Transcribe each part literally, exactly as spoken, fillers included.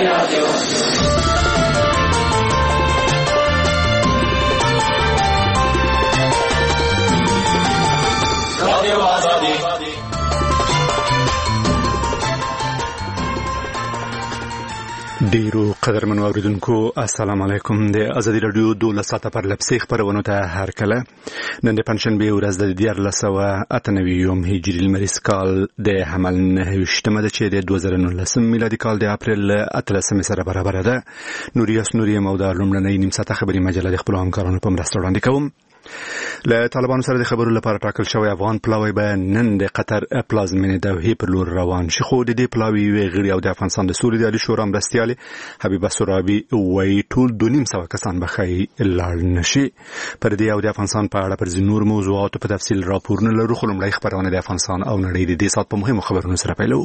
ډیرو قدرمنو اوریدونکو السلام علیکم. د ازادي رادیو دولس ساعته پر لپسې خبرونه ته هر کله نن د پنځشنبه ورځ د دیارلس سوه اته نوي یوم هجري لمریز کال د حمل نهه ویشتمه ده چې د دوه زره نولسم میلادي کال د اپریل اتلسمې سره برابر ده. نوریاس نوري مودا لومړنۍ نیم ساعته خبري مجله د خپل همکارانو په مرسته وړاندې کوم. له طالبانو سره د خبرو لپاره ټاکل شوی افغان پلاوی به نن د قطر پلازمینې دوحې پر لور روان شي، خو د دې پلاوی یوې غړي او د افغانستان د سولې د عالي شورا مرستیالې حبیبه سرابي وایي ټول دوه نیم سوه کسان به ښایي لاړ نشي. پر دې او د افغانستان په اړه پر ځینو نور موضوعاتو په تفصیل راپورونه لرو، خو لومړی خبرونه د افغانستان او نړۍ د دې ساعت په مهمو خبرونو سره پیلوو.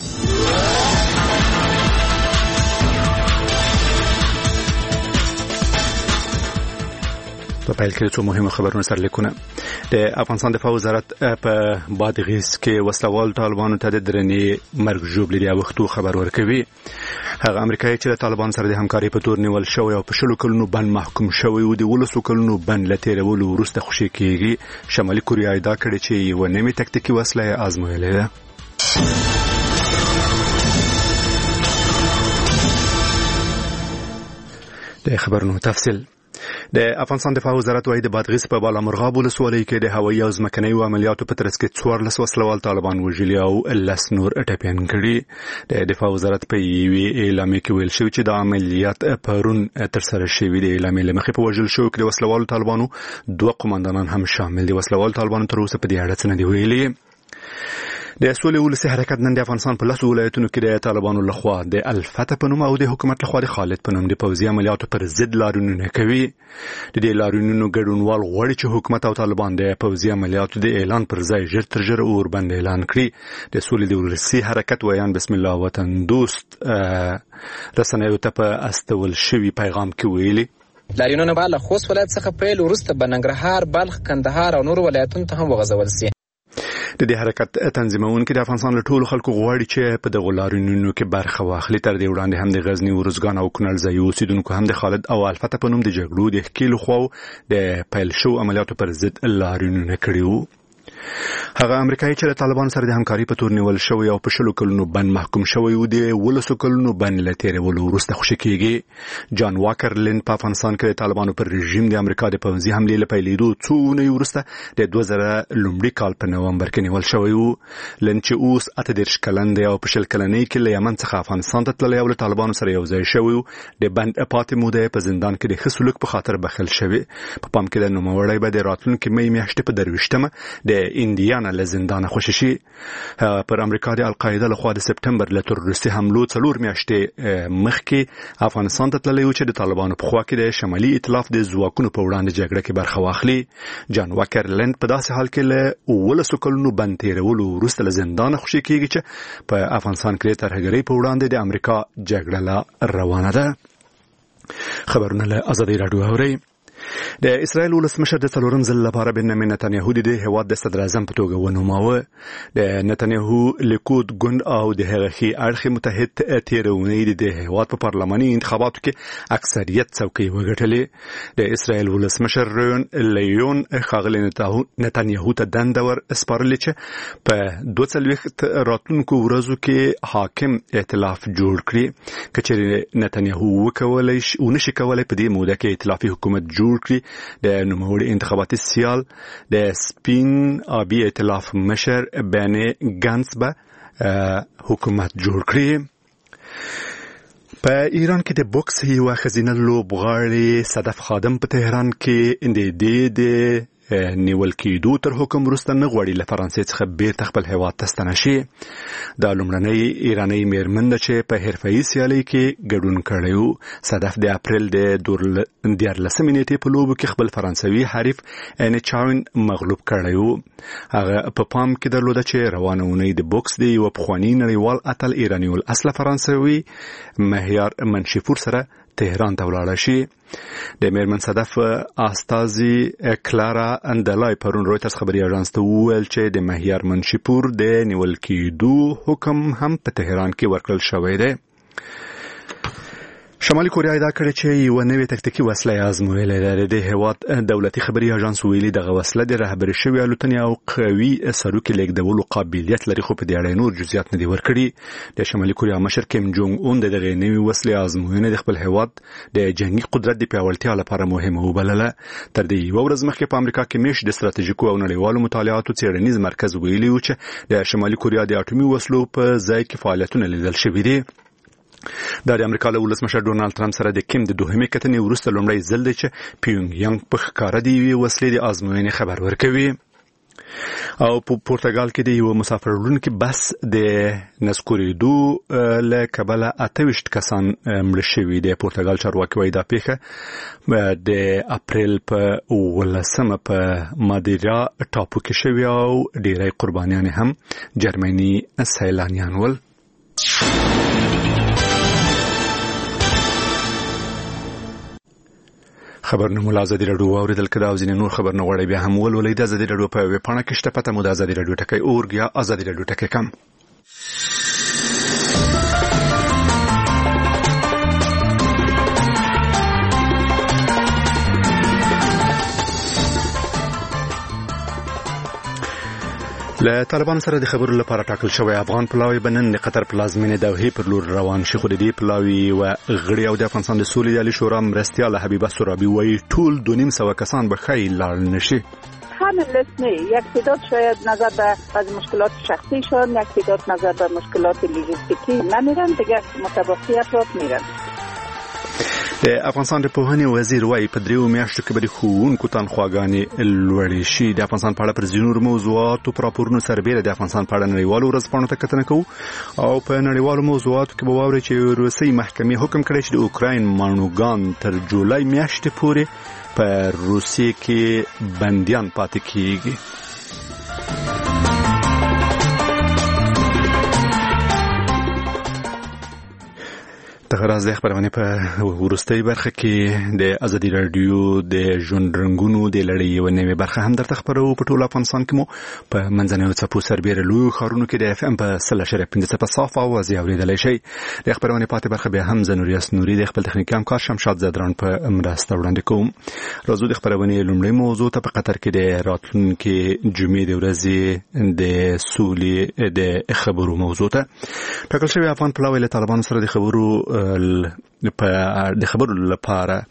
په پیل کې څو مهمه خبرونه سره لیکونه. د افغانستان دفاع وزارت په بادغیس کې وسلوال طالبانو ته د درنې مرګ ژوبلې د وختو خبر ورکوي. هغه امریکایي چې د طالبان سره د همکارۍ په تور نیول شوی او په شلو کلونو بند محکوم شوی او د ولسو کلونو بند له تېرولو وروسته خوشي کېږي. شمالي کوریا ادعا کړې چې یوه نوې تکتیکي وسله یې ازمویلې ده. د خبرونو تفصیل. د افغانستان دفاع وزارت وايي د بادغیس په بالامرغاب ولسوالۍ کې د هوایي او ځمکنیو عملیاتو په ترڅ کې څوارلس وسلوال طالبان وژلي او لس نور ټپیان کړي. د دفاع وزارت په یوې اعلامیه کې ویل شوی چې د عملیات پرون ترسره شوي. د اعلامیې له مخې په وژل شوو کې د وسلوالو طالبانو دوه قومندانان هم شامل دي. وسلوالو طالبانو تر اوسه په دې اړه څه نه دي ویلي. د سولې ولسي حرکت نن د افغانستان په لسو ولایتونو کې د طالبانو لخوا د الفتح په نوم او د حکومت لخوا د خالد په نوم د پوځي عملیاتو پر ضد لاریونونه کوي. د دې لاریونونو ګډونوال غواړي چې حکومت او طالبان د پوځي عملیاتو د اعلان پر ځای ژر تر ژره اوربند اعلان کړي. د سولې د ولسي حرکت ویان بسم الله وطن دوست رسنیو ته په استول شوي پیغام کې ویلي لاریونونه به له خوست ولایت څخه پیل وروسته به ننګرهار، بلخ، کندهار او نور ولایتونو ته هم وغځول شي. د دې حرکت تنظیمونکي د افغانستان له ټولو خلکو غواړي چې په دغه لاریونونو کې برخه واخلي. تر دې وړاندې هم د غزنی، ورزګان او کونړ ځایي اوسیدونکو هم د خالد او الفتح په نوم د جګړو د ښکېلو خواو د پیل شو عملیاتو پر ضد لاریونونه کړي وو. هغه امریکایي چې د طالبان سره د همکارۍ په تور نیول شوی او په شلو کلونو بند محکوم شوی او د ولسو کلونو بند له تېرولو وروسته خوشي کېږي. جان واکر لین په افغانستان کې د طالبانو پر رژیم د امریکا د پوځي حملې له پیلېدو څو اونۍ وروسته د دوه زره لومړي کال په نومبر کې نیول شوی و. لین چې اوس اته دېرش کلن دی او په شل کلنۍ کې له یمن څخه افغانستان ته تللی او له طالبانو سره یو ځای شوی و. د بند پاتې موده په زندان کې د ښه سلوک په خاطر بخښل شوی. په پام کې د نوموړی به د راتلونکي مۍ میاشتې په درویشتمه د اندیانا له زندانه خوشي شي. پر امریکا د القاعده لخوا د سپټمبر له تروریستي حملو څلور میاشتې مخکې افغانستان ته تللی و چې د طالبانو په خوا کې د شمالي ائتلاف د ځواکونو په وړاندې جګړه کې برخه واخلي. جان واکر لند په داسې حال کې له ولسو کلونو بند تېرولو وروسته له زندانه خوشي کېږي چې په افغانستان کې د ترهګرۍ په وړاندې د امریکا جګړه لا روانه ده. خبرونه له ازادي راډیو اورئ. د اسرائیل ولسمشر د څلورم ځل لپاره بنیامین نتنیاهو د هیواد د صدر اعظم په توګه ونوماوه. د نتنیاهو لیکود ګوند او د هغه ښي اړخي متحد تېرونې د هیواد په پارلماني انتخاباتو کې اکثریت څوکۍ وګټلې. د اسرائیل ولسمشر رون لیون ښاغلي نتنیاهو ته دنده ور سپارلې چې په دوه څلوېښت راتلونکو ورځو کې حاکم ائتلاف جوړ کړي. که چېرې نتنیاهو وکولی شي ونشي کولی په دې موده کې ائتلافي حکومت جوړ کړي، د نوموړي انتخاباتي سیال د سپین آبي ائتلاف مشر بني ګانس به حکومت جوړ کړي. په ایران کې د بوکس یوه ښځینه لوبغاړې صدف خادم په تهران کې د دې د نیول کېدو تر حکم وروسته نه غواړي له فرانسې څخه بیرته خپل هیواد ته ستنه شي. دا لومړنۍ ایرانۍ میرمن ده چې په حرفه‌ایي سیالۍ کې ګډون کړی و. صدف د اپریل د دیارلسمې نیټې په لوبو کې خپل فرانسوي حریف انچاون مغلوب کړی و. هغه په پام کې درلوده چې روانه اونۍ د بوکس د یوه پخواني نړیوال اتل ایراني الاصله فرانسوي مهیار منشپور سره تهران ته ولاړه شي. د میرمن صدف استازي کلارا اندلای پرون رویترز خبري اژانس ته وویل چې د مهیار منشپور د نیول کېدو حکم هم په تهران کې ورکړل شوی دی. شمالي کوریا دا کړی چې یو نوې تکتیکي وسله آزمویلې ده. د هیواد دولتي خبري اژانس ویلي دغه وسله د رهبري شوی الوتنې او قوي سروکي لیږدولو قابلیت لري، خو په دې اړه نور جزئیات نه دي ورکړي. د شمالي کوریا مشر کیم جونګ اون دغه نوې وسلې آزموینه د خپل هیواد د جنگي قدرت د پیاوړتیا لپاره مهمه وبلله. تر دې یو ورځ مخکې په امریکا کې میش د ستراتیژیکو او نړیوالو مطالعاتو څېړنیز مرکز ویلي و چې د شمالي کوریا د اټومي وسلو په ځای کې فعالیتونه لیدل شوي دي. دا د امریکا له ولسمشر ډونالد ټرمپ سره د کیم د دوهمې کتنې وروسته لومړی ځل دی چې پیونګ یانګ په ښکاره د یوې وسلې د آزموینې خبر ورکوي. او په پورتګال کې د یو مسافر وړونکي بس د نسکورېدو له کبله اته ویشت کسان مړه شوي دي. پورتګال چارواکي وایي دا پیښه د اپریل په اوولسمه په مادیرا ټاپو کې شوې او ډېری قربانیان هم جرمني سیلانیان ول. خبرونه مو ازادي رادیو اوریدل کړه او ځینې نور خبرونه غواړي بیا هم ولولئ. د ازادي رادیو په ویب پاڼه کې شته، پته مو د ازادي رادیو ټکی اورګ یا ازادي رادیو ټکی کم. له طالبانو سره د خبرو لپاره ټاکل شوی افغان پلاوی بنن د قطر پلازمینې دوحې پر لور روان شي، خو د دې پلاوی و غړي او د افغانستان د سولې عالی شورا مرستیال حبیبه سرابی وایي ټول دو نیم سوه کسان به خی لاړ نشي. همین لیست نه، یک تعداد شاید نظر به از مشکلات شخصیشان، یک تعداد نظر به مشکلات لوجستیکی نمیرن، دیگه متبقی افراد میرن. د افغانستان د پوهنې وزیر وایي په دریو میاشتو کې به د ښوونکو تنخواګانې لوړې شي. د افغانستان په اړه پر ځینو موضوعاتو په راپورونو سربیره د افغانستان په اړه نړیوالو ورځپاڼو ته کتنه کوو او په نړیوالو موضوعاتو کې به واورئ چې روسي محکمې حکم کړی چې د اوکراین ماڼوګان تر جولای میاشتې پورې په روسیې کې بندیان پاتې کیږي. دغه راز د خبرونه په ورستۍ برخه کې د ازادي رادیو د ژوند رنگونو د لړۍ یو نوې برخه هم درته خبرو. په ټول افغانستان کې مو په منځنیو څپو سربیره لوی ښارونو کې د اف ام په سل اشاریه پنځه څپه صاف اواز اوریدلی شئ. د خبرونه پاتې برخه بیا هم زنوریاس نوري د خپل تخنیکي همکار شمشاد زدران په مرسته وړاندې کوم. راځو د خبرونه لومړی موضوع ته په قطر کې د راتلونکي جمعې د ورځې د سولې د خبرو موضوع ته ټاکل شوی افغان پلاوی له طالبانو سره د خبرو په د خبرو لپاره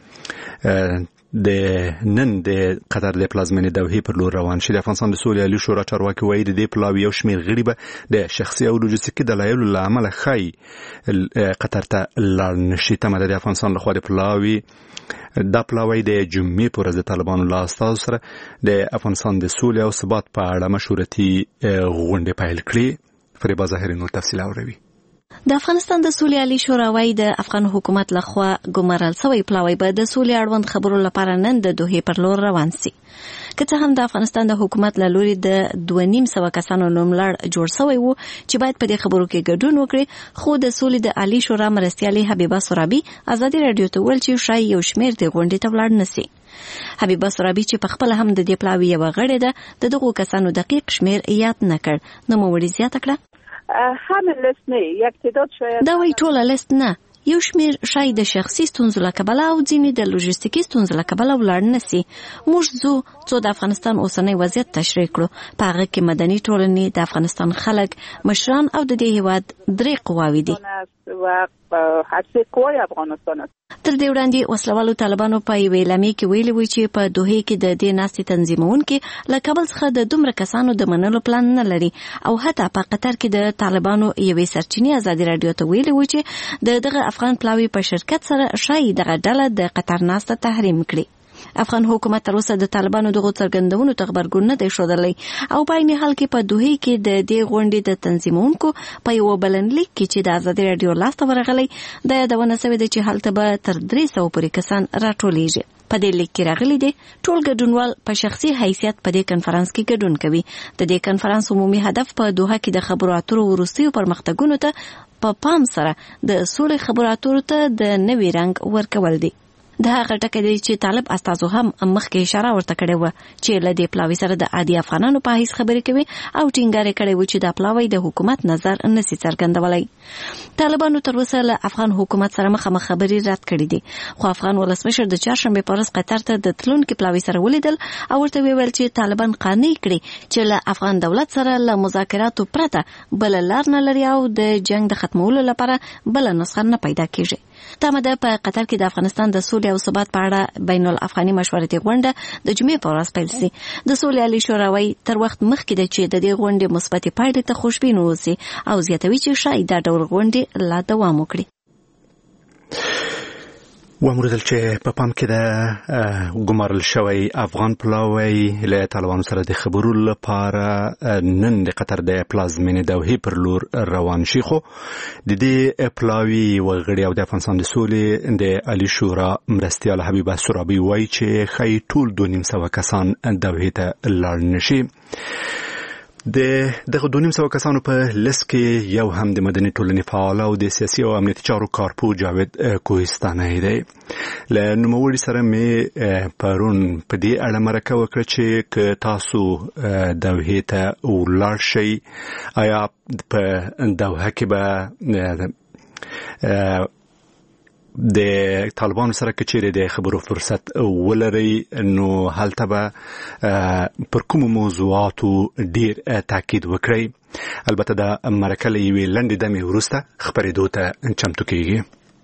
د نن د قطر د پلازمینې دوحې پر لور روان شي. د افغانستان د سولې عالی شورا چارواکي وایي د دې پلاوي یو شمېر غړي به د شخصي او لوجستیکي دلایلو له امله ښایي قطر ته لاړ نشي. تمه ده د افغانستان لخوا د پلاوي دا پلاوی د جمعې په ورځ د طالبانو له استازو سره د افغانستان د سولې او ثبات په اړه مشورتي غونډې پیل کړي. فریبا ظاهري نور تفصیل اوري. د افغانستان د سولې عالی شورا وايي د افغان حکومت لخوا ګمارل شوی پلاوی به د سولې اړوند خبرو لپاره نن د دوحې پر لور روان شي. که څه هم د افغانستان د حکومت له لوري د دوه نیم سوه کسانو نوملړ جوړ شوی و چې باید په دې خبرو کې ګډون وکړي، خو د سولې د عالی شورا مرستیالې حبیبه سرابی ازادي رادیو ته ویل چې شاید یو شمېر د غونډې ته ولاړ نشي. حبیبه سرابی چې په خپل هم د دې پلاوی یو غړې ده د دغو کسانو دقیق شمېر یاد نه کړ، نو مو وړي زیاته کړه همین لیست نه، یک تعداد شاید دا وی ټوله لیست نه، یو شمېر شاید د شخصي ستونزو له کبله او ځینې د لوجستیکي ستونزو له کبله ولاړ نشي. موږ ځو څو د افغانستان اوسنی وضعیت تشریح کړو، په هغه کې مدني ټولنې، د افغانستان خلک، مشران او د دې هیواد درې قواوې دي و هڅې کوي افغانستان. تر دې وړاندې وسلوالو طالبانو په یوې اعلامیه کې ویلي وو چې په دوحې کې د دې ناستې تنظیمونکي له کابل څخه د دومره کسانو د منلو پلان نه لري، او حتی په قطر کې د طالبانو یوې سرچینې ازادي رادیو ته ویلي وو چې د دغه افغان پلاوي په شرکت سره شاید دغه ډله د قطر ناسته تحریم کړي. افغان حکومت تر اوسه د طالبانو دغه څرګندونو ته خبرګون نه دی ښودلی، او په عین حال کې په دوحې کې د دې غونډې د تنظیمونکو په یو بلنلیک کې چې د ازادي رادیو لاسته ورغلی د یادونه شوې ده چې هلته به تر درې سوه پورې کسان راټولیږي. په دې لیک کې راغلي دي ټول ګډونوال په شخصي حیثیت په دې کنفرانس کې ګډون کوي. د دې کنفرانس عمومي هدف په دوحه کې د خبرو اترو وروستیو پرمختګونو ته په پام سره د سولې خبرو اترو ته د نوي رنګ ورکول دي. د هغه ټکي دی چې طالب استازو هم مخکې اشاره ورته کړې و چې له دې پلاوي سره د عادي افغانانو په هیڅ خبرې کوي او ټینګار کړی و چې د پلاوي د حکومت نظر نسی څرګندولای. طالبانو تر اوسه له افغان حکومت سره مخامخ خبرې رد کړې دي، خو افغان ولسمشر د چهارشنبه په ورځ قطر ته د تلونکو پلاوي سره ولیدل او ورته ویل چې طالبان قانع کړي چې له افغان دولت سره له مذاکراتو پرته بل لار نه لري او د جنگ د ختمولو لپاره بل نسخه نه پیدا کیږي. تمه ده په قطر کې د افغانستان د سولې او ثبات په اړه بین الافغاني مشورتي غونډه د جمعې په ورځ پیل شي. د سولې عالی شوراوي تر وخت مخکې د چې د دې غونډې مثبتې پایلې ته خوشبین اوسي او زیاتوي چې شاید دا ډول غونډې لا دوام وکړي. وموردل چې په پام کې د ګمارل شوی افغان پلاوی له طالبانو سره د خبرو لپاره نن د قطر د پلازمینې دوحې پر لور روان شي، خو د دې پلاوی وغړي او د افغانستان د سولې د عالی شورا مرستیال حبیب سرابي وایي چې خی ټول دوه نیم سوه کسان دوحې ته لاړ نشي. د دغه دوه نیم سوه کسانو په لیست کې یو هم د مدني ټولنې فعال او د سیاسي او امنیتي چارو کارپو جاوید کوهستاني دی. له نوموړي سره مې پرون په دې اړه مرکه وکړه چې که تاسو دوحې ته ولاړ شئ آیا په دوحه کې به د طالبانو سره کچېرې د خبرو فرصت ولري نو هلته به پر کوم موضوعاتو ډیر تاکید وکړي. البته د مرکه له یوې لنډې دمې وروسته خپرېدو ته چمتو کیږي.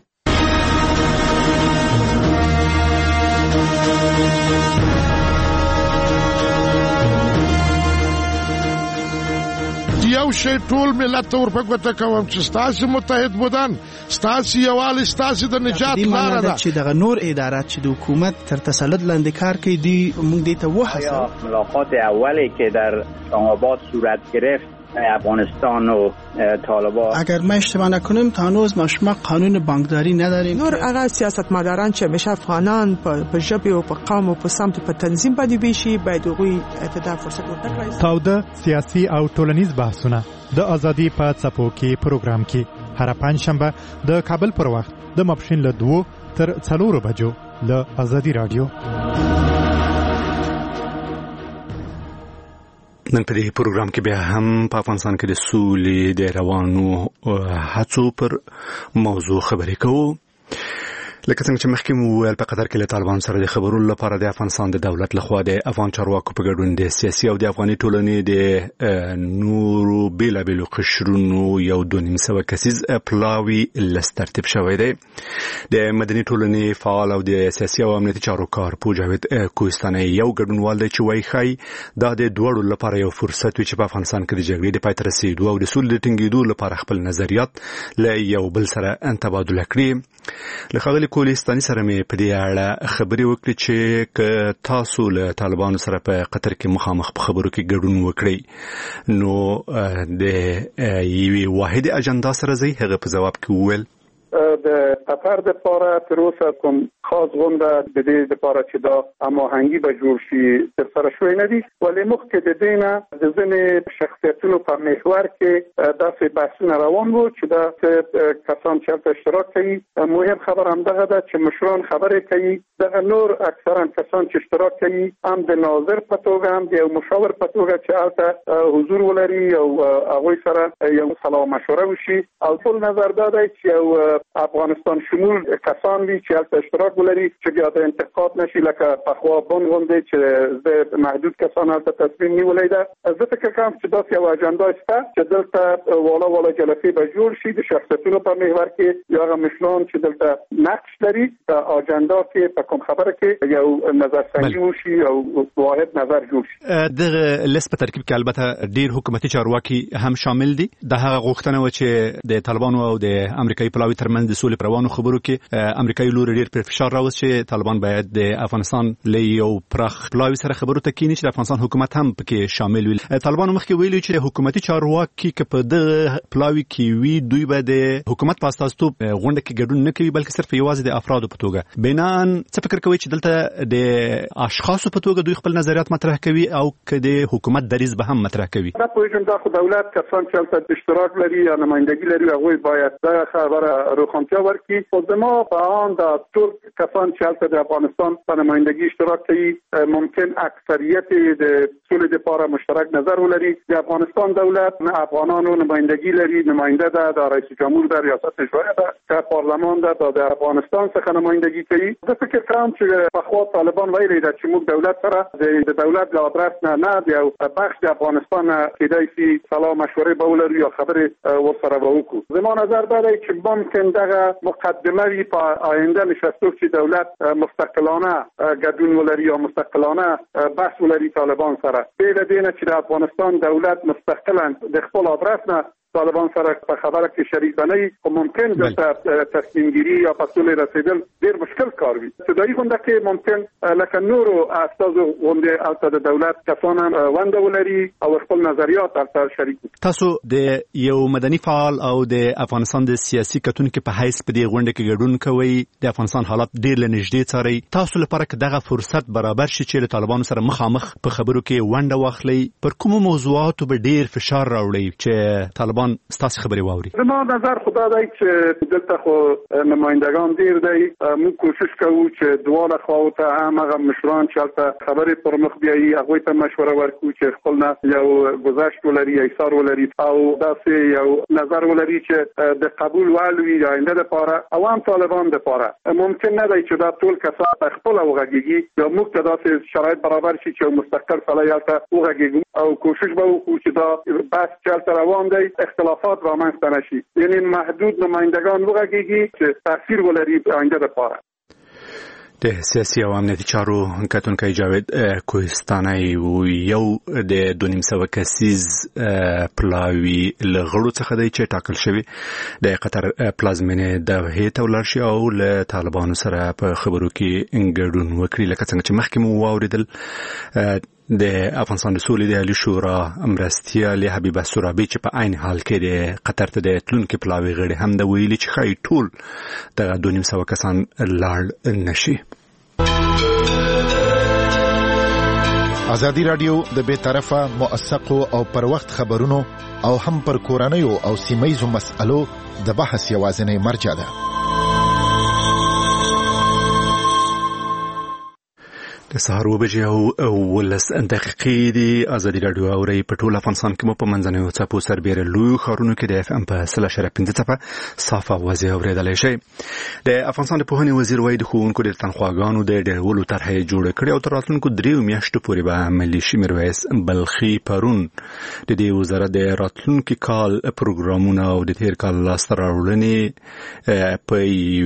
یو شی ټول ملت ته ورپګوته کوم چې ستاسو متحد بودن ستاسو یووالی ستاسو د نجات لاره ده چې دغه نور ادارات چې د حکومت تر تسلط لاندې کار کوي دی موږ دې ته وحسه. ملاقات اولی که در آباد صورت گرفت افغانستان و طالبان، اگر ما اشتباه نکنیم تا هنوز ما شما قانون بانکداری نداریم. نور هغه سیاستمداران چې همیشه افغانان په ژبه او په قوم او په سمت په تنظیم باندې بيشي باید هغوی ته فرصت ورکړي. تاوده سیاسي او ټولنیز بحثونه د ازادي په څپو کې پروګرام کې هر پنځشنبه د کابل پر وخت د ماپښین له دوه تر څلورو بجو له ازادي رادیو. نن په دې پروګرام کې بیا هم په افغانستان کې د سولې د روانو هڅو پر موضوع خبرې کوو. لکه څنګه چې مخکې مو ویل په قطر کې له طالبان سره د خبرو لپاره د افغانستان د دولت لخوا د افغان چارواکو په ګډون د سیاسي او د افغاني ټولنې د نورو بیلابیلو قشرونو یو دوه نیم سوه کسیز پلاوی لست ترتیب شوی دی. د مدني ټولنې فعال او د سیاسي او امنیتي چارو کارپو جاوید کوهستاني یو ګډونوال دی چې وایي ښایي دا د دواړو لپاره یو فرصت وي چې په افغانستان کې د جګړې د پای ته رسېدو او د سولې د ټینګېدو لپاره خپل نظریات له یو بل سره تبادله کړي. له ښاغلي کوهستاني سره مې په دې اړه خبرې وکړې چې که تاسو له طالبانو سره په قطر کې مخامخ په خبرو کې ګډون وکړئ نو د یوې واحدې اجنډا سره ځئ. هغه په ځواب کې وویل د قطر د پاره تر اوسه کوم خاص غونډه د دې لپاره چې دا هماهنګي به جوړ شي تر سره شوی نه دي، ولې مخکې د دې نه د ځینې شخصیتونو په محور کې داسې بحثونه روان وو چې دا کسان چې هلته اشتراک کوي. مهم خبر همدغه ده چې مشران خبرې کوي، دغه نور اکثرا کسان چې اشتراک کوي هم د ناظر په توګه هم د یو مشاور په توګه چې هلته حضور ولري او هغوی سره یو سلا مشوره وشي او ټول نظر دا دی چې یو افغانستان شمول کسان دي چې هلته اشتراک ولري چې بیا د انتقاد نشي لکه پخوا بون غونډې چې د محدود کسان هلته تصمیم نیولی ده. زه فکر کوم چې داسې یو اجنډا شته چې دلته والا والا جلسې به جوړ شي د شخصیتونو په محور کې یا هغه مشران چې دلته نقش لري په اجنډا کې په کوم خبره کې یو نظرسنجي وشي او واحد نظر جوړ شي. دغه لیست په ترکیب کې البته ډیر حکومتي چارواکي هم شامل دي. د هغه غوښتنه و چې د طالبانو او د امریکایي پلاوي ترمنځ د سولې پروانو خبرو کې امریکایي لور ډیر پر فشار راوست چې طالبان باید د افغانستان له یو پراخ پلاوي سره خبرو ته کینی چې د افغانستان حکومت هم پکې شامل وي. طالبانو مخکې ویلي چې حکومتي چارواکي که په دغه پلاوي کې وي دوی به د حکومت په استازیتوب غونډه کې ګډون نه کوي بلکې صرف یوازې د افرادو په توګه. بنان څه فکر کوي چې دلته د اشخاصو په توګه دوی خپل نظریات مطرح کوي او که د حکومت دریځ به هم مطرح کوي؟ دا پوهیږم دا خو دولت کسان چې هلته اشتراک لري یا نمایندګي لري هغوی باید دا خبره روښانه اسانتیا ورکړي. خو زما په آن د ټول کسان چې هلته د افغانستان په نمایندګي اشتراک کوي ممکن اکثریت د سولې لپاره مشترک نظر ولري. د افغانستان دولت نه افغانانو نمایندګي لري، نماینده ده د رئیس جمهور د ریاست اجرایه ده که پارلمان ده د افغانستان څخه نمایندګي کوي. زه فکر کوم چې پخوا طالبان ویلي ده چې موږ دولت سره د دولت له ادرس نه نه د یو بخش د افغانستان کېدای شي سلام مشورې به ولرو یا خبرې ورسره به وکړو. زما نظر دا دی چې ممکن دغه مقدمه وي په آینده نشستو چې دولت مستقلانه ګډون ولري یا مستقلانه بحث ولري طالبان سره. بې له دې نه چې د افغانستان دولت مستقلا د خپل ادرس نه طالبان سره په خبره کې شریک بنئ، خو ممکن دلته تصمیم گیری یا په سولې رسیدل ډېر مشکل کار وي. ابتدایي غونډه کې ممکن لکه نورو استازو غونډې هلته د دولت کسان هم ونډه ولري او خپل نظریات هلته شریک کړي. تاسو د یو مدني فعال او د افغانستان د سیاسي کتونکو په حیث په دې غونډه کې ګډون کوي، د افغانستان حالات ډېر له نږدې څارئ. تاسو لپاره که دغه فرصت برابر شي چې له طالبانو سره مخامخ په خبرو کې ونډه واخلئ، پر کومو موضوعاتو به ډېر فشار راوړئ چې طالبان ستاسو خبرې واوري؟ زما نظر خو دا دی چې دلته خو نمایندگان ډېر دی. موږ کوشش کوو چې دواړه خواو ته هم هغه مشران چې هلته خبرې پر مخ بیایي هغوی ته مشوره ورکړو چې خپل نه یو گذشت ولري، ایثار ولري او داسې یو نظر ولري چې د قبول وړ وي د آینده دپاره او هم طالبان دپاره. ممکن نه دی چې دا ټول کسان خپله وغږېږي یا موږ ته داسې شرایط برابر شي چې مستقل سړی هلته وغږېږو او کوشش به وکړو چې دا بحث چې هلته روان دی اختلافات رامنځته نشي، یعنی محدود نمایندگان وغږېږي چې تاثیر ولري په آینده دپاره. د سیاسي او امنیتي چارو کتونکی جاوید کوهستانی یو د دوه نیم سوه کسیز پلاوي له غړو څخه دی چې ټاکل شوی د قطر پلازمینې دوحې ته ولاړ شي او له طالبانو سره په خبرو کې ګډون وکړي. لکه څنګه چې مخکې مو واورېدل د افغانستان د سولې د عالي شورا مرستیال حبیبه سورابي چې په عین حال کې د قطر ته د تلونکي پلاوي غړي هم د ویلي چې ښایي ټول دغه دوه نیم سوه کسان لاړ نشي. ازادي رادیو د بې طرفه موثقو او پر وخت خبرونو او هم پر کورنیو او سیمه‌یزو مسألو د بحث یوازینی مرجع ده. د سهار اوه بجې او اوولس دقیقې دي. ازادي راډیو اورئ. په ټول افغانستان کې مو په منځنیو څپو سربېره لویو ښارونو کې د اف ام په سل اشاریه پنځه څپه صاف اوازې اورېدلی شئ. د افغانستان د پوهنې وزیر وایي د ښوونکو د تنخواګانو د ډېرولو طرحه یې جوړه کړې او تر راتلونکو دریو میاشتو پورې به عملي شي. میرویس بلخي پرون د دې وزارت د راتلونکي کال پروګرامونه او د تېر کال لاسته راوړنې په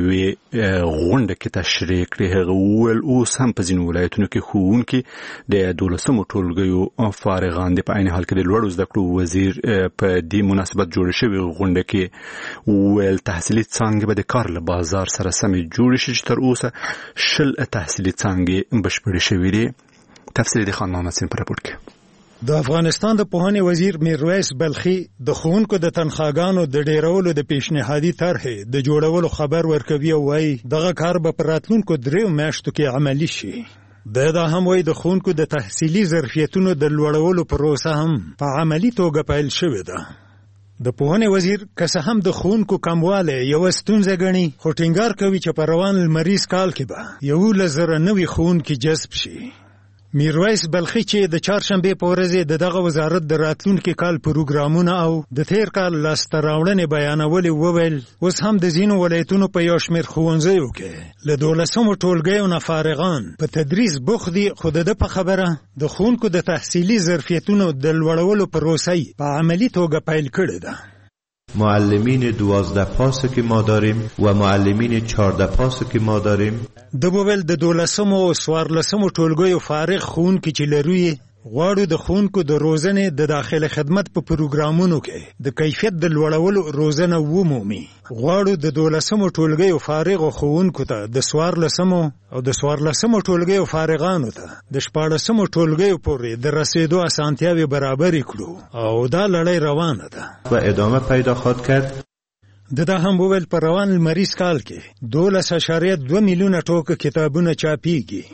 یوې غونډه کې تشریح کړې. هغه وویل اوس هم په ځینو ولایتونو کې ښوونکي د دولسمو ټولګیو فارغان دي. په عین حال کې د لوړو زده کړو وزیر په دې مناسبت جوړه شوې غونډه کې وویل تحصیلي څانګې به د کار له بازار سره سمې جوړې شي چې تر اوسه شل تحصیلي څانګې بشپړې شوې دي. تفصیل د خان محمد سین په راپور کې. د افغانستان د پوهنې وزیر میرویس بلخي د ښوونکو د تنخواګانو د ډیرولو د پیشنهادي طرحې د جوړولو خبر ورکوي او وایي دغه کار به په راتلونکو دریو میاشتو کې عملي شي. د دا هم وایي د ښوونکو د تحصیلي ظرفیتونو د لوړولو پروسه هم په عملي توګه پیل شوې ده. د پوهنې وزیر که څه هم د ښوونکو کموالی یوه ستونزه ګڼي، خو ټینګار کوي چې په روان لمریز کال کې به یولس زره نوي ښوونکي جذب شي. میرویس بلخي چې د چهارشنبې په ورځ د دغه وزارت د راتلونکي کال پروګرامونه او د تیر کال لاسته راوړنې بیانولې وویل اوس هم د ځینو ولایتونو په یو شمېر ښوونځیو کې له دولسمو ټولګیو نه فارغان په تدریس بوخت دي، خو د ده په خبره د ښوونکو د تحصیلي ظرفیتونو د لوړولو پروسه په عملي توګه پیل کړې ده. معلمین دوازده پاسه که ما داریم و معلمین چهارده پاسه که ما داریم. د بویل د دولسمو او څوارلسمو ټولګیو فارغ ښوونکي چې لرو یې غواړو د ښوونکو د روزنې د داخله خدمت په پروګرامونو کې د کیفیت د لوړولو روزنه ومومي. غواړو د دولسمو ټولګیو فارغو ښوونکو ته د څوارلسمو او د څوارلسمو ټولګیو فارغانو ته د شپاړسمو ټولګیو پورې د رسیدو اسانتیاوې برابرې کړو او دا لړۍ روانه ده و ادامه پیدا خواهد کرد. د دا هم وویل په روان لمریز کال کې دولس اشاریه دوه میلیونه ټوکه کتابونه چاپیږي.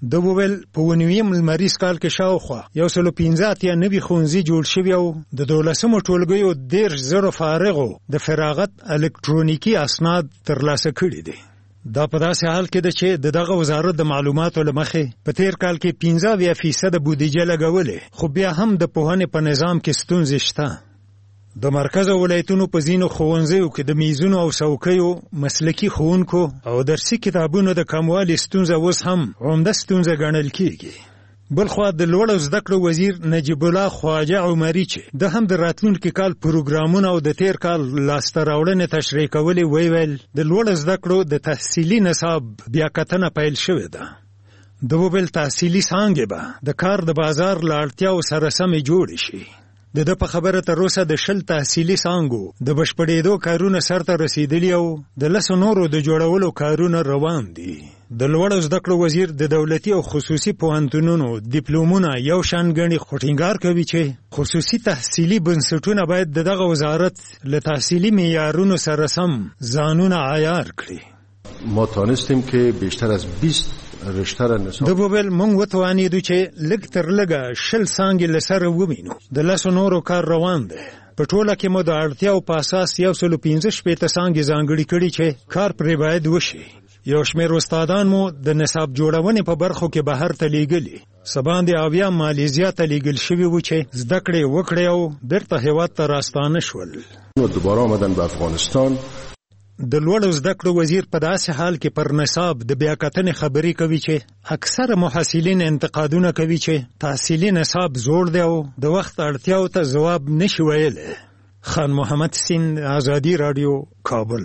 د وویل په ونیویم لمریز کال کې شاوخوا یو سلو پنځه اتیا نوي ښوونځي جوړ شوي او د دولسمو ټولګیو دېرش زرو فارغو د فراغت الکترونیکي اسناد ترلاسه کړي دي. دا په داسې حال کې ده چې د دغه وزارت د معلوماتو له مخې په تیر کال کې پنځه اویا فیصده بودیجه لګولې، خو بیا هم د پوهنې په نظام کې ستونزې شته. د مرکز او ولایتونو په ځینو ښوونځیو کې د میزونو او څوکیو مسلکي ښوونکو او درسي کتابونو د کموالي ستونزه اوس هم عمده ستونزه ګڼل کېږي. بلخوا د لوړو زده کړو وزیر نجیب الله خواجه عمري چې د هم د راتلونکي کال پروګرامونه او د تیر کال لاسته راوړنې تشریح کولې ویل د لوړو زده کړو د تحصیلي نصاب بیا کتنه پیل شوې ده. د وبل تحصیلي څانګې به د کار د بازار له اړتیاو سره سمې جوړې شي. د ده په خبره تر اوسه د شل تحصیلي څانګو د بشپړېدو کارونه سرته رسیدلي او د لسو نورو د جوړولو کارونه روان دي. د لوړو زده کړو وزیر د دولتي او خصوصي پوهنتونونو ډیپلومونه یو شان ګڼي، خو ټینګار کوي چې خصوصي تحصیلي بنسټونه باید د دغه وزارت له تحصیلي معیارونو سره سم ځانونه عیار کړي. ما تانستیم که بیشتر از بیست رشته نصاب د بوبل مونږ وتوانیدو چې لږ تر لږه شل څانګې له سره ووینو. د لسو نورو کار روان دی. په ټوله کې مو د اړتیاو په اساس یو سلو پنځه شپېته څانګې ځانګړي کړي چې کار پرې باید وشي. یو شمېر استادان مو د نصاب جوړونې په برخو کې بهر ته لیږلي. سباندې اویا مالیزیا ته لیږل شوي وو چې زده کړې وکړي او بیرته هېواد ته راستانه شول. دوباره آمدن به افغانستان. د لوړو زده کړو وزیر په داسې حال کې پر نصاب د بیاکتنې خبرې کوي چې اکثره محصلین انتقادونه کوي چې تحصیلي نصاب زوړ دی او د وخت اړتیاو ته ځواب نشي ویلی. خان محمد سیند، ازادي راډیو، کابل.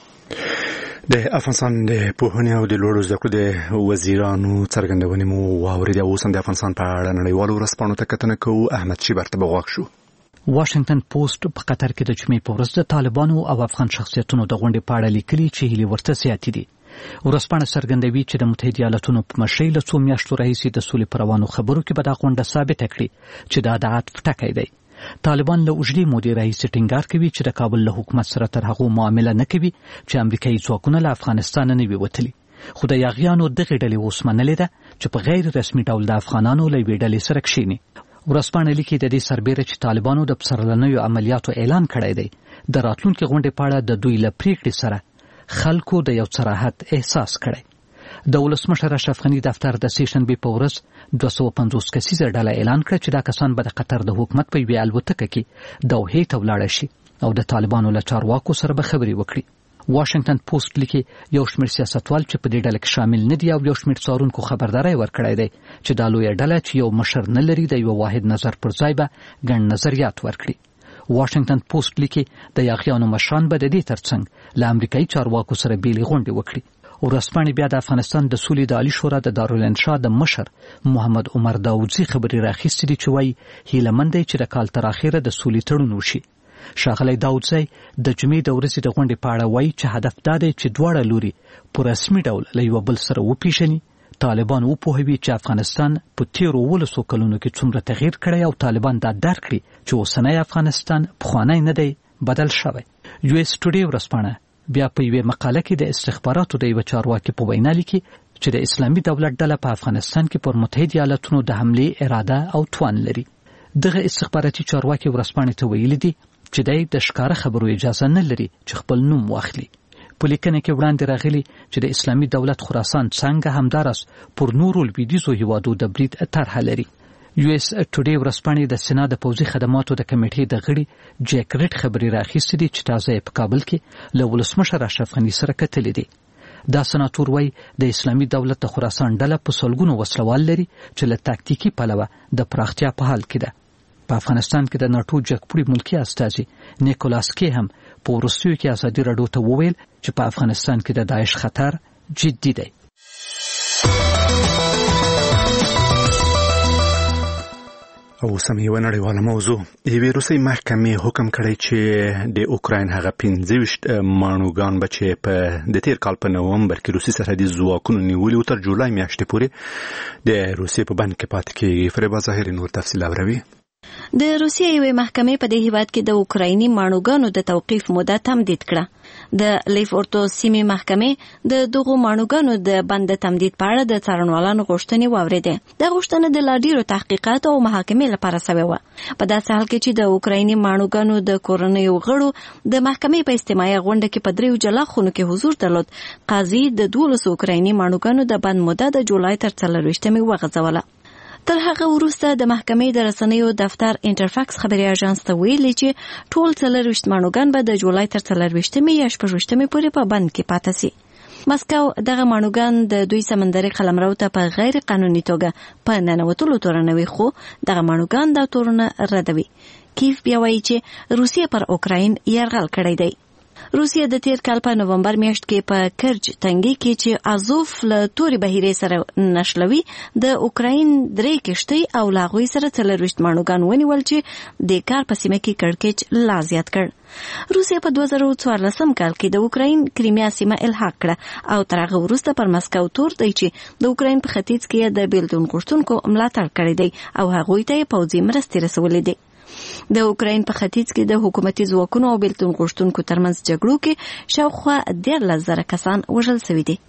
د افغانستان د پوهنې او د لوړو زده کړو د وزیرانو څرګندونې مو واورېدې. اوس هم د افغانستان په اړه نړیوالو ورځپاڼو ته کتنه کوو. احمد شیبر ته به غوږ شو. واشنگټن پوسټ په قطر کې د جمعې په ورځ د طالبانو او افغان شخصیتونو د غونډې په اړه لیکلي چې هیلې ورته زیاتې دي. ورځپاڼه څرګندوي چې د متحده ایالاتونو په مشرۍ له څو میاشتو راهیسې د سولې په روانو خبرو کې به دا غونډه ثابته کړي چې دا د عطف ټکی دی. طالبان له اوږدې مودې راهیسې ټینګار کوي چې د کابل له حکومت سره تر هغو معامله نه کوي چې امریکایي ځواکونه له افغانستانه نه وي وتلي. خو د یاغیانو دغې ډلې اوس منلې ده چې په غیر رسمي ډول د افغانانو له یوې ډلې سره کښېني. ورځپاڼه لیکي د دې سربیره چې طالبانو د پسرلنیو عملیاتو اعلان کړی دی، د راتلونکي غونډې په اړه د دوی له پریکړې سره خلکو د یو څه راحت احساس کړی. د ولسمشر اشرف غني دفتر د سې شنبې په ورځ دوه سوه پنځوس کسیزه ډله اعلان کړه چې دا کسان به د قطر د حکومت په یوې الوتکه کې دوحې ته ولاړه شي او د طالبانو له چارواکو سره به خبرې وکړي. واشنگټن پوسټ لیکي یو شمېر سیاستوال چې په دې ډله کې شامل نه دي او یو شمېر څارونکو خبرداری ورکړی دی چې دا لویه ډله چې یو مشر نه لري د یو واحد نظر پر ځای به ګڼ نظریات ورکړي. واشنگټن پوسټ لیکي د یاغیانو مشران به د دې ترڅنګ له امریکایي چارواکو سره بیلې غونډې وکړي. ورځپاڼې بیا د افغانستان د سولې د عالي شورا د دارالانشا د مشر محمد عمر داودزي خبرې راخیستې دي چې وایي هیله مند دی چې د کال تر اخره د سولې تړون وشي. ښاغلی داودزی د جمعې د ورځې د غونډې په اړه وایي چې هدف دا دی چې دواړه لوري په رسمي ډول له یو بل سره وپېژني، طالبان وپوهوي چې افغانستان په تیرو اوولسو کلونو کې څومره تغییر کړی او طالبان دا درک کړي چې اوسنی افغانستان پخوانی نه دی، بدل شوی. یو اس ټوډې ورځپاڼه بیا په یوې مقاله کې د استخباراتو د یوه چارواکي په وینا لیکي چې د اسلامي دولت ډله په افغانستان کې پر متحده ایالاتونو د حملې اراده او توان لري. دغه استخباراتي چارواکي ورځپاڼې ته ویلي دي چې دی د ښکاره خبرو اجازه نه لري چې خپل نوم واخلي. په لیکنه کې وړاندې راغلي چې د اسلامي دولت خراسان څنګه همداراز پر نورو لویدیځو هیوادو د برید طرحه لري. یو اس ټوډې ورځپاڼې د سنا د پوځي خدماتو د کمیټې د غړي جیک ریډ خبرې راخیستې دي چې تازه په کابل کې له ولسمشر اشرف غني سره کتلې دي. دا سناتور وایي د اسلامي دولت د خراسان ډله په سلګونو وسلوال لري چې له تاکتیکي پلوه د پراختیا په حال کې ده. په افغانستان کې د ناټو جګپوړي ملکی استازي نیکولاس کې هم په وروستیو کې ازادي راډیو ته وویل چې په افغانستان کې د داعش خطر جدي دی. او سمې یوه نړیواله موضوع. یوې روسۍ محکمې حکم کړی چې د اوکراین هغه پنځه ویشت ماڼوګان به چې په د تیر کال په نومبر کې روسي سرحدي ځواکونو نیولي و تر جولای میاشتې پورې د روسیې په بند کې پاتې کېږي. فریبا ظاهري نور تفصیل اوروي. د روسیې یوې محکمې په دې هیواد کې د اوکرایني ماڼوګانو د توقیف مدت تمدید کړه. د لیفورتو سیمې محکمې د دغو ماڼوګانو د بند تمدید په اړه د څارنوالانو غوښتنې واورېدې. د غوښتنه د لا ډیرو تحقیقات او محاکمې لپاره سوې وه. په داسې حال کې چې د اوکرایني ماڼوګانو د کورنیو غړو د محکمې په اجتماعي غونډه کې په دریو جلا خونو کې حضور درلود، قاضي د دولسو اوکرایني ماڼوګانو د بند موده د جولای تر څلرویشتمې وغځوله. تر هغه وروسته د محکمې د رسنیو دفتر انټرفاکس خبري اژانس ته ویلي چې ټول څلرویشت ماڼوګان به د جولای تر څلرویشتمې یا شپږویشتمې پورې په بند کې پاتې سي. مسکو دغه ماڼوګان د دوی سمندري قلمرو ته په غیر قانوني توګه په ننوتلو تورنوي، خو دغه ماڼوګان دا تورونه ردوي. کیف بیا وایي چې روسیه پر اوکراین یرغل کړی دی. روسیه د تیر کال په نومبر میاشت کې په کرج تنګي کې چې ازوف له توري بهیرې سره نښلوي د اوکراین درې کشتۍ او لاغوي سره څلرویشت ماڼوګان ونیول چې د کار په سیمه کې کړکېچ لا زیات کړ. روسیه په دوه زره څوارلسم کال کې د اوکراین کریمیا سیمه الحاق کړه او تر هغه وروسته پر مسکو تور دی چې د اوکراین په ختیځ کې د بیلتون غوښتونکو ملاتړ کړی دی او هغوی ته پوځي مرستې رسولې دي. د اوکراین په ختیځ کې د حکومتي ځواکونو او بیلتون غوښتونکو ترمنځ جګړو کې شاوخوا دیارلس زره کسان وژل شوي دي.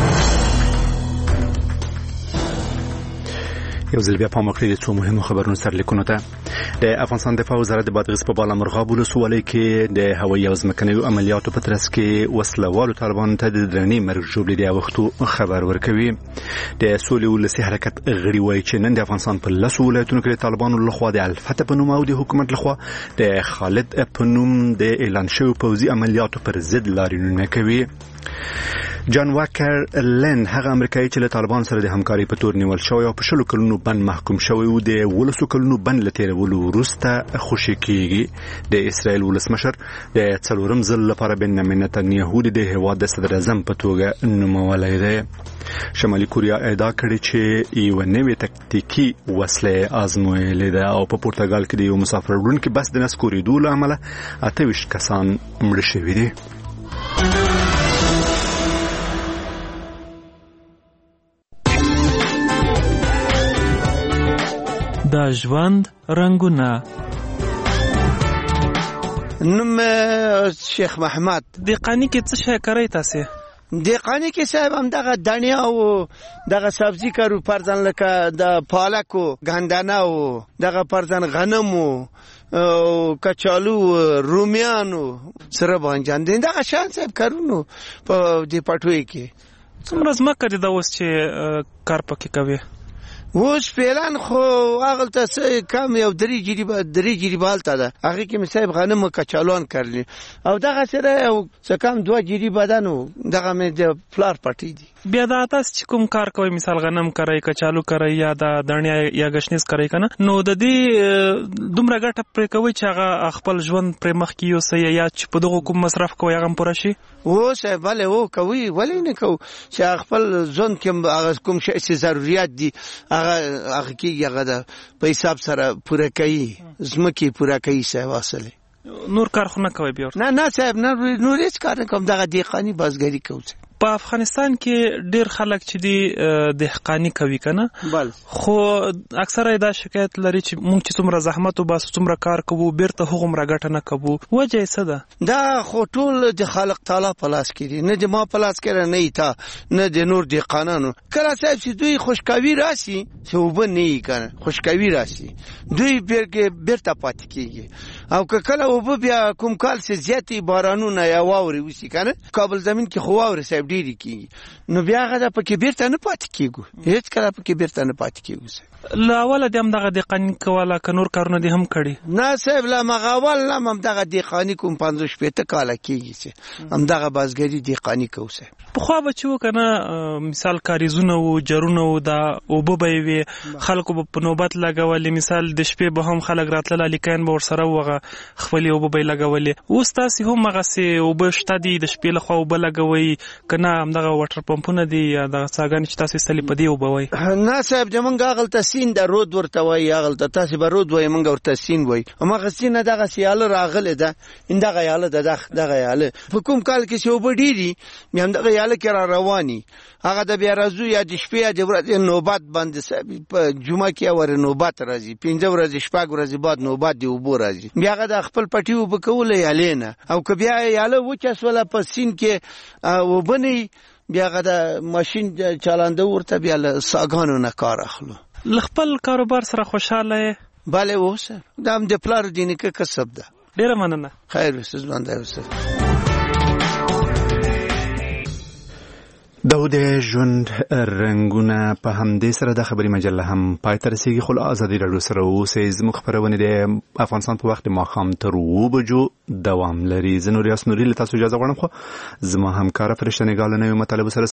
یو ځل بیا پام وکړئ د څو مهمو خبرونو سرلیکونو ته. د افغانستان دفاع وزارت د بادغیس په بالامرغاب ولسوالۍ کې د هوایي او ځمکنیو عملیاتو په ترڅ کې وسلوالو طالبانو ته د درنې مرګ ژوبلې د وختو خبر ورکوي. د سولې ولسي حرکت غړي وایي چې نن د افغانستان په لسو ولایتونو کې د طالبانو لخوا د الفتح په نوم او د حکومت لخوا د خالد په نوم د اعلان شوی پوځي عملیاتو پر ضد لاریونونه کوي. جان واکر لن هغه امریکایي چې له طالبان سره د همکاري په تور نیول شوی او په شلو کلونو بند محکوم شوی او د ولسو کلونو بند لتیرولو وروسته خوشی کیږي. د اسرائیل ولسمشر د څلورم ځل لپاره بنیامین نتنیاهو د هیواد د صدر اعظم په توګه نومولی دی. شمالي کوریا ادعا کړې چې یو نوې تکتیکي وسله آزمویلې ده او په پرتګال کې د یو مسافر وړونکي بس د نسکورېدو له امله اته ویشت کسان مړه شوي دي. د ژوند رنگونه. نوم شیخ محمد. دیقانی کې څه شی کوي تاسو؟ دیقانی کې صاحب هم دغه دنیا او دغه سبزی کارو پرځن لکه د پالکو ګندنه او دغه پرځن غنم او کچالو رومیانو سره باندې دغه شان صاحب کارونو په دې پټوي کې. څومره زمکه دي دا اوس چې کار پکې کوي؟ وش فعلا خو هغه ته کم یو درې جریبه درې جریبه حالت ده. هغه کې مې غنم او کچالوان کړل او دغه سره یو څه کم دوه جریبه ده نو دغه مې د فلار پټی دي. بیا دا تاسو چې کوم کار کوي مثال غنم کوي کچالو کوي یا د دړنیا یا غشنیز کوي کنه نو د دې دومره ګټه پرې کوي چې هغه خپل ژوند پر مخ کې یو سي یا چې په دغه کوم مصرف کوي هغه پوره شي. و صاحب بله و کوي ولې نه کو چې خپل ژوند کې هغه کوم شي چې ضرورت دي هغه هغه کې هغه د په حساب سره پوره کوي زمکه پوره کوي صاحب اصله. نور کار خو نه کوي بیا؟ نه نه صاحب نه نور هیڅ کار نه کوم دغه دیقانی بازګری کوي. په افغانستان کې ډیر خلک چې دی دهقانی کوي کنه بل خو اکثره دا شکایت لري چې مونږ چې څومره زحمت او بس څومره کار کوو بیرته هغه مرګټه نه کوو. وجه څه ده؟ دا خو ټول د خالق تعالی په لاس کې دي، نه د ما په لاس کې نه ایتا نه د نور دی قانونو. کله چې دوی خوشکوي راسي چې وب نه کنه خوشکوي راسي دوی بیرته بیرته پات کیږي او کله وب بیا کوم کال چې زیاتی بارانونه یا واوري وسی کنه کابل زمين کې خو واوري صاحب ډیری کیږي نو بیا غدا پکې بیرته نه پات کیږي هیڅ کله پکې بیرته نه پات کیږي. لا ولا دیم دغه د قانون کوله کنور کارونه دي هم کړي نه صاحب لا مغاول لا هم دغه د قانون کوم پنځه شپته کاله کیږي چې هم دغه بازګری د قانون کوسه په خو بچو کنه مثال کاریزونه او جرونه او دا او به وي خلکو په نوبت لګولې مثال د شپې به هم خلک راتله لیکان به ور سره وغه خپل او به لګولې اوس تاسو هم هغه سي او به شته دي د شپې له خو به لګوي کنه هم دغه واټر پمپونه دي یا دغه څاګان چې تاسو استلی پدی او بوي نه صاحب جمنګ غلط سین د رود ورته وای غلط تاسو به رود وای منګ ورته سین وای اما غسینه دغه سیاله راغله ده اندغه یاله دغه دغه یاله په کوم کال کې شو بډيري مې دغه یاله کې را رواني هغه د بیا راځو یا د شپې د ورځې نوبت باندې په جمعه کې ور نوبت راځي پنځه ورځې شپږ ورځې بعد نوبت دی وبو راځي بیا د خپل پټي وبکول یالینه او که بیا یاله وچسوله په سین کې وبني بیا د ماشين چالانده ورته بیا له ساګانو نه کار اخلو. خپل کاروبار سره خوشاله bale اوسه دا هم د پلار دینه کې کسب ده. ډیره مننه. خیر اوسه ژوند اوسه. د ژوند رنگونه په همدې سره د خبري مجله هم پای ته رسیږي. خو ازادي راډیو سره اوسئ. زموږ خبرونه د افغانستان په وخت ماښام تر اوه بجو دوام لري. زه نور یاس نوري له تاسو اجازه غواړم. خو زما همکار فرشته نګال نه یو مطلب سره